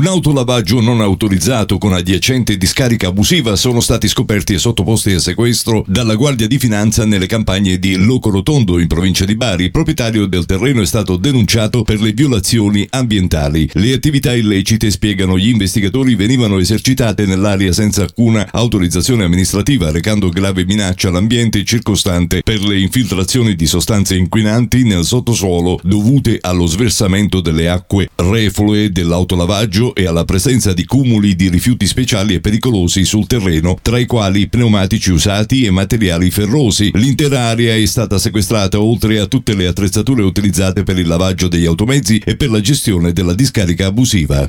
Un autolavaggio non autorizzato con adiacente discarica abusiva sono stati scoperti e sottoposti a sequestro dalla Guardia di Finanza nelle campagne di Locorotondo in provincia di Bari. Il proprietario del terreno è stato denunciato per le violazioni ambientali. Le attività illecite, spiegano gli investigatori, venivano esercitate nell'area senza alcuna autorizzazione amministrativa, recando grave minaccia all'ambiente circostante per le infiltrazioni di sostanze inquinanti nel sottosuolo dovute allo sversamento delle acque reflue dell'autolavaggio e alla presenza di cumuli di rifiuti speciali e pericolosi sul terreno, tra i quali pneumatici usati e materiali ferrosi. L'intera area è stata sequestrata, oltre a tutte le attrezzature utilizzate per il lavaggio degli automezzi e per la gestione della discarica abusiva.